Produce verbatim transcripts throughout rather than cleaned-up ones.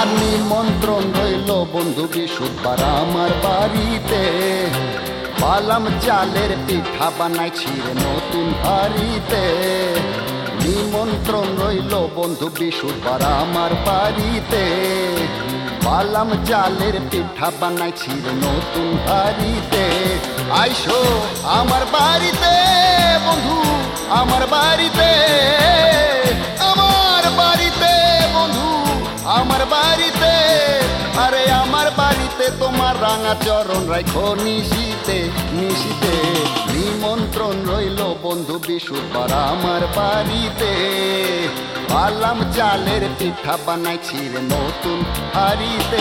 নিমন্ত্রণ রইল বন্ধু বিশুদ্ধবার আমার বাড়িতে, বালাম চালের পিঠা বানাইছি রে নতুন হাড়িতে। নিমন্ত্রণ রইল বন্ধু বিশুদ্ধবার আমার বাড়িতে, বালাম চালের পিঠা বানাইছি রে নতুন হাড়িতে। আইসো আমার বাড়িতে বন্ধু, আমার বাড়িতে, আমার বাড়িতে বন্ধু, আমার বাড়িতে। আরে আমার বাড়িতে তোমার রাঙা চরণ রাখো নিশিতে নিশিতে। নিমন্ত্রণ রইল বন্ধু বিশুদ্ধবার আমার বাড়িতে, বালাম চালের পিঠা বানাইছি রে নতুন হাড়িতে।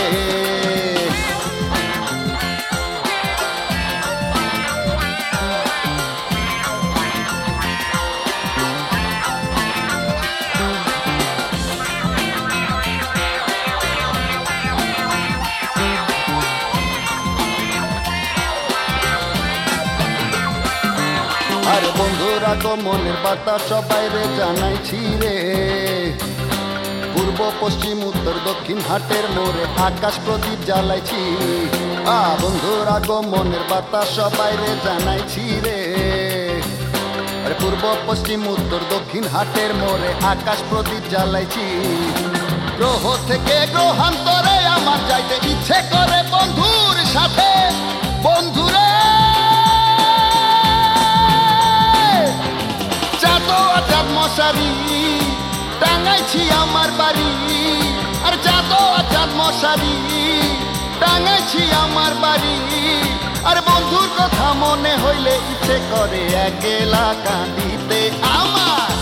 আরে বন্ধুরা গো মনের বার্তা সবাই রে জানাইছি রে, পূর্ব পশ্চিম উত্তর দক্ষিণ হাটের মোড়ে আকাশ প্রদীপ জ্বালাইছি। আ বন্ধুরা গো মনের বার্তা সবাই রে জানাইছি রে, আরে পূর্ব পশ্চিম উত্তর দক্ষিণ হাটের মোড়ে আকাশ প্রদীপ জ্বালাইছি। গ্রহ থেকে গ্রহান্তরে আমার যাইতে ইচ্ছে করে বন্ধুর সাথে। বন্ধুরে মশারি টাঙাইছি আমার বাড়ি, আর চাঁদো চাঁদ মশারি টাঙাইছি আমার বাড়ি। আর বন্ধুর কথা মনে হইলে ইচ্ছে করে একলা কাঁদিতে আমার।